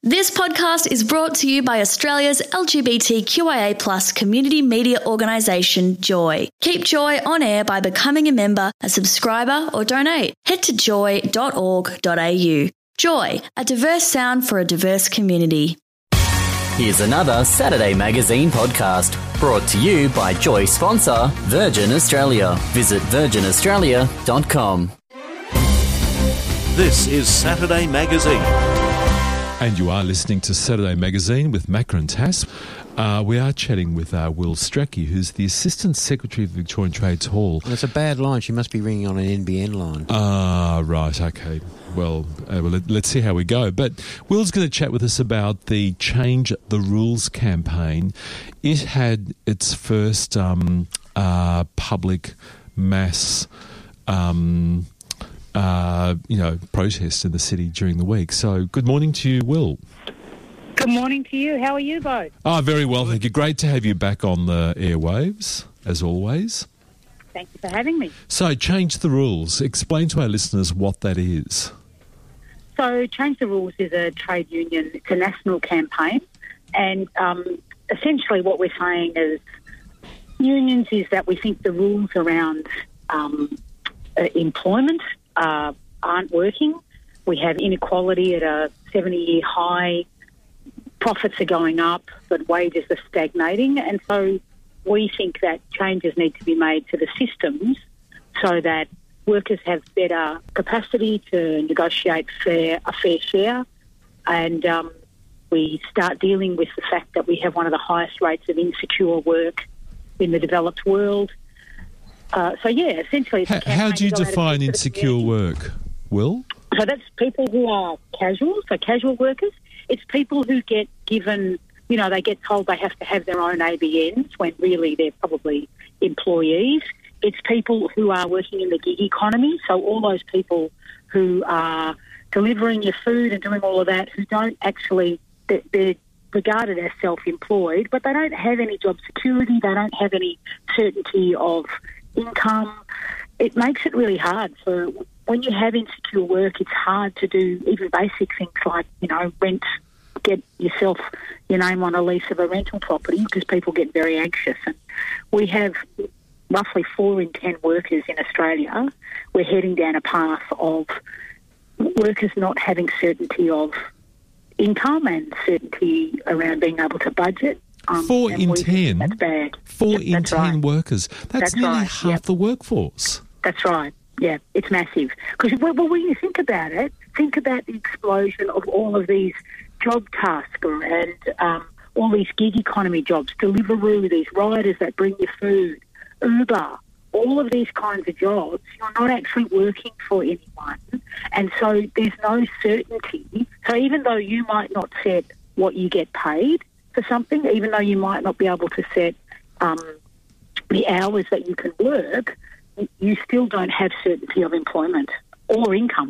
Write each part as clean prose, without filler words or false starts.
This podcast is brought to you by Australia's LGBTQIA+ community media organisation, Joy. Keep Joy on air by becoming a member, a subscriber or donate. Head to joy.org.au. Joy, a diverse sound for a diverse community. Here's another Saturday Magazine podcast brought to you by Joy sponsor Virgin Australia. Visit virginaustralia.com. This is Saturday Magazine. And you are listening to Saturday Magazine with Macca and Tass. We are chatting with Will Strachey, who's the Assistant Secretary of the Victorian Trades Hall. Well, it's a bad line. She must be ringing on an NBN line. Right, okay. Well, let's see how we go. But Will's going to chat with us about the Change the Rules campaign. It had its first public mass protest in the city during the week. So good morning to you, Will. Good morning to you. How are you both? Very well, thank you. Great to have you back on the airwaves, as always. Thank you for having me. So, Change the Rules. Explain to our listeners what that is. So, Change the Rules is a trade union, it's a national campaign, and essentially what we're saying is unions is that we think the rules around employment aren't working. We have inequality at a 70-year high. Profits are going up, but wages are stagnating. And so we think that changes need to be made to the systems so that workers have better capacity to negotiate a fair share. And we start dealing with the fact that we have one of the highest rates of insecure work in the developed world. Essentially... How do you define insecure work, Will? So that's people who are casual, so casual workers. It's people who get given, they get told they have to have their own ABNs when really they're probably employees. It's people who are working in the gig economy, so all those people who are delivering your food and doing all of that, who don't actually, they're regarded as self-employed, but they don't have any job security, they don't have any certainty of income. It makes it really hard. So when you have insecure work, it's hard to do even basic things like, rent, get yourself your name on a lease of a rental property because people get very anxious. And we have roughly 4 in 10 workers in Australia. We're heading down a path of workers not having certainty of income and certainty around being able to budget. 4 in 10? That's bad. 4 in 10 right. workers. That's nearly right. half the workforce. That's right. Yeah, it's massive. Because when you think about it, think about the explosion of all of these job tasks and all these gig economy jobs, Deliveroo, these riders that bring you food, Uber, all of these kinds of jobs. You're not actually working for anyone. And so there's no certainty. So even though you might not set what you get paid for something, even though you might not be able to set the hours that you can work, you still don't have certainty of employment or income.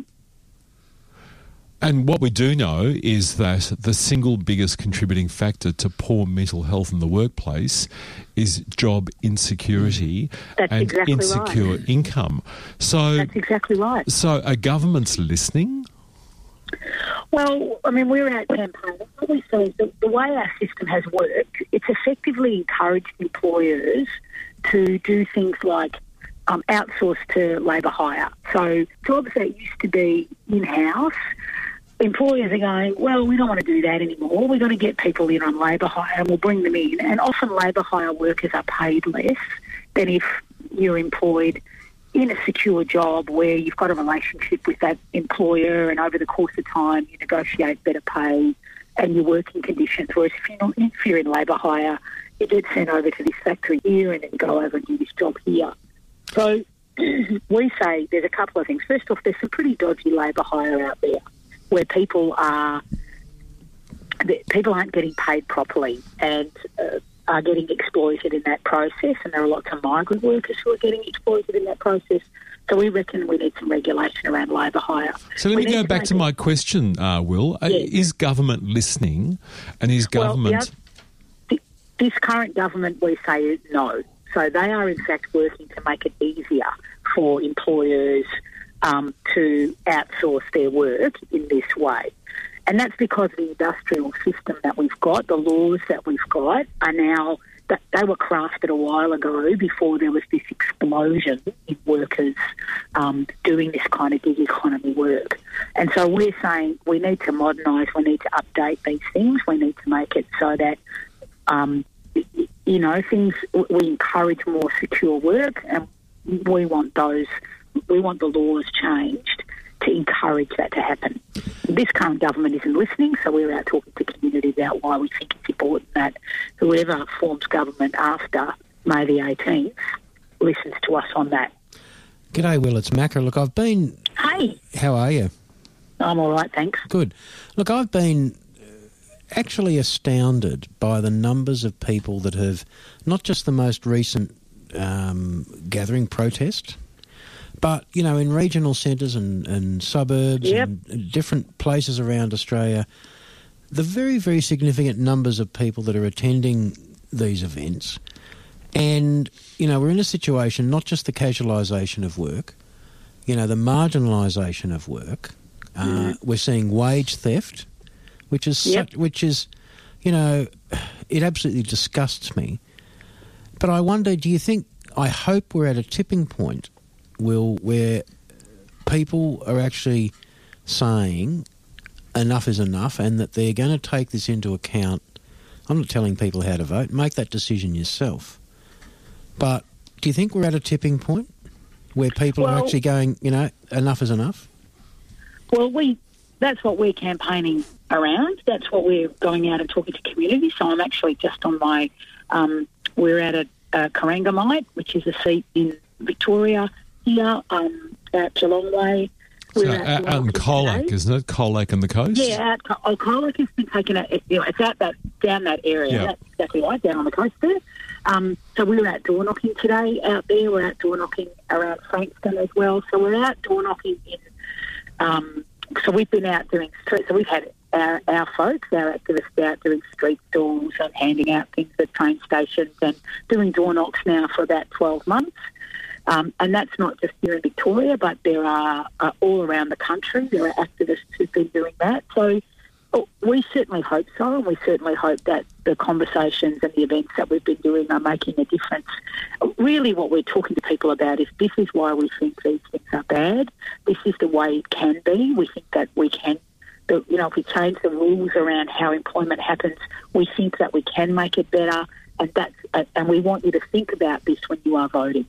And what we do know is that the single biggest contributing factor to poor mental health in the workplace is job insecurity and insecure income. So that's exactly right. So are governments listening? Well, we're out campaigning. What we see is the way our system has worked, it's effectively encouraged employers to do things like outsource to labour hire. So jobs that used to be in-house, employers are going, well, we don't want to do that anymore. We're going to get people in on labour hire and we'll bring them in. And often labour hire workers are paid less than if you're employed in a secure job where you've got a relationship with that employer and over the course of time you negotiate better pay and your working conditions. Whereas if you're in labour hire, you get sent over to this factory here and then you go over and do this job here. So we say there's a couple of things. First off, there's some pretty dodgy labour hire out there where people aren't getting paid properly and are getting exploited in that process, and there are lots of migrant workers who are getting exploited in that process. So we reckon we need some regulation around labour hire. So let me go back to my question, Will. Yes. Is government listening, and is government... Well, this current government, we say, is no. So they are in fact working to make it easier for employers to outsource their work in this way. And that's because the industrial system that we've got, the laws that we've got, are now, that they were crafted a while ago before there was this explosion in workers doing this kind of gig economy work. And so we're saying we need to modernise, we need to update these things, we need to make it so that, we encourage more secure work, and we want the laws changed to encourage that to happen. This current government isn't listening, so we're out talking to communities about why we think it's important that whoever forms government after May the 18th listens to us on that. G'day, Will. It's Macca. Look, I've been... Hey. How are you? I'm all right, thanks. Good. Look, I've been actually astounded by the numbers of people that have, not just the most recent gathering protest, but, in regional centres and suburbs and different places around Australia, the very, very significant numbers of people that are attending these events. And, we're in a situation, not just the casualisation of work, the marginalisation of work. We're seeing wage theft, which is, it absolutely disgusts me. But I wonder, I hope we're at a tipping point, Will, where people are actually saying enough is enough and that they're going to take this into account. I'm not telling people how to vote. Make that decision yourself. But do you think we're at a tipping point where people are actually going, enough is enough? Well, that's what we're campaigning around. That's what we're going out and talking to communities. So I'm actually just on my... we're at a Corangamite, which is a seat in Victoria here, at Geelong Way. We're out in Colac, isn't it? Colac on the coast? Yeah, Colac has been taken out. It's out down that area. Yeah. That's exactly right, down on the coast there. So we're out door knocking today out there. We're out door knocking around Frankston as well. So we're out door knocking in... so we've been out doing street... So we've had our folks, our activists out doing street stalls and handing out things at train stations and doing door knocks now for about 12 months. And that's not just here in Victoria, but there are all around the country. There are activists who've been doing that. So we certainly hope so, and we certainly hope that the conversations and the events that we've been doing are making a difference. Really what we're talking to people about is this is why we think these things are bad. This is the way it can be. We think that we can, if we change the rules around how employment happens, we think that we can make it better, and we want you to think about this when you are voting.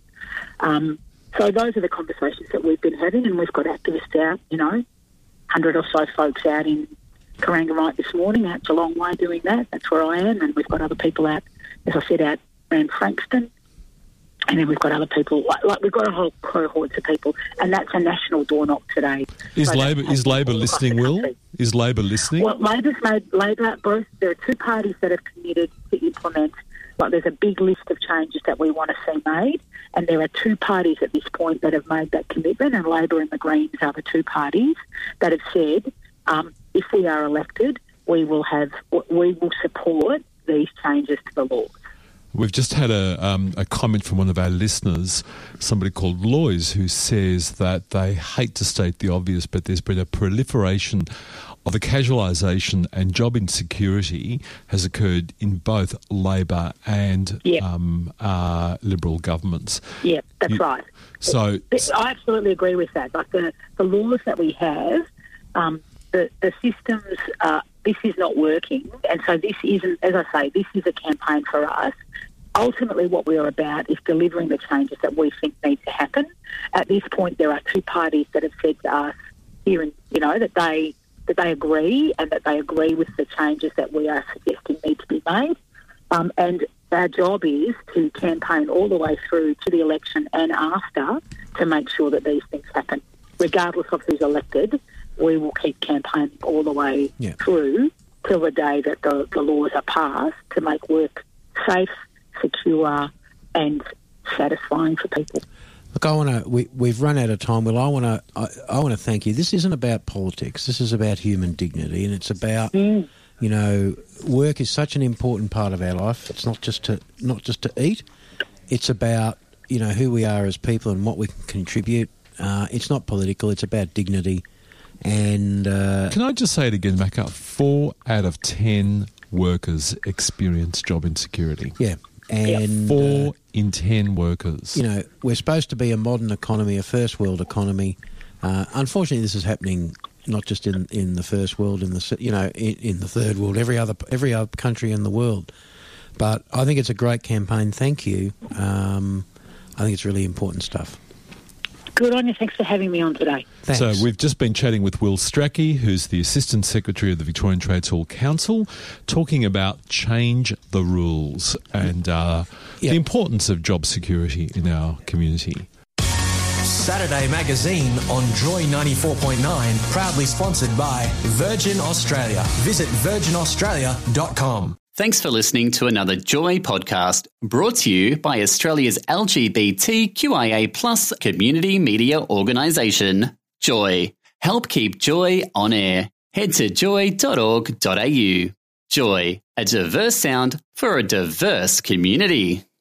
So those are the conversations that we've been having, and we've got activists out, 100 or so folks out in Corangamite this morning, out Geelong Way doing that. That's where I am, and we've got other people out, as I said, out around Frankston, and then we've got other people, like we've got a whole cohort of people, and that's a national door knock today. Is Labor listening, Will? Is Labor listening? Well, Labor, Bruce, there are two parties that have committed to implement. There's a big list of changes that we want to see made, and there are two parties at this point that have made that commitment, and Labor and the Greens are the two parties that have said, if we are elected, we will support these changes to the laws. We've just had a comment from one of our listeners, somebody called Lois, who says that they hate to state the obvious, but there's been a proliferation of the casualisation and job insecurity has occurred in both Labor and Liberal governments. Yeah, that's right. So I absolutely agree with that. Like the laws that we have, the systems, this is not working. And so this isn't, as I say, this is a campaign for us. Ultimately, what we are about is delivering the changes that we think need to happen. At this point, there are two parties that have said to us here, that they agree, and that they agree with the changes that we are suggesting need to be made. And our job is to campaign all the way through to the election and after to make sure that these things happen. Regardless of who's elected, we will keep campaigning all the way through till the day that the laws are passed to make work safe, secure and satisfying for people. Look, we've run out of time. Well, I want to thank you. This isn't about politics. This is about human dignity, and it's about work is such an important part of our life. It's not just to eat. It's about who we are as people and what we can contribute. It's not political. It's about dignity, And Can I just say it again, Macca? 4 out of 10 workers experience job insecurity. yeah, and 4 in 10 workers. you know, we're supposed to be a modern economy, a first world economy. Unfortunately, this is happening not just in the first world, in the third world, every other country in the world. But I think it's a great campaign. Thank you. I think it's really important stuff. Good on you. Thanks for having me on today. Thanks. So we've just been chatting with Will Strachey, who's the Assistant Secretary of the Victorian Trades Hall Council, talking about change the rules and the importance of job security in our community. Saturday Magazine on Joy 94.9, proudly sponsored by Virgin Australia. Visit virginaustralia.com. Thanks for listening to another Joy podcast brought to you by Australia's LGBTQIA+ community media organisation, Joy. Help keep Joy on air. Head to joy.org.au. Joy, a diverse sound for a diverse community.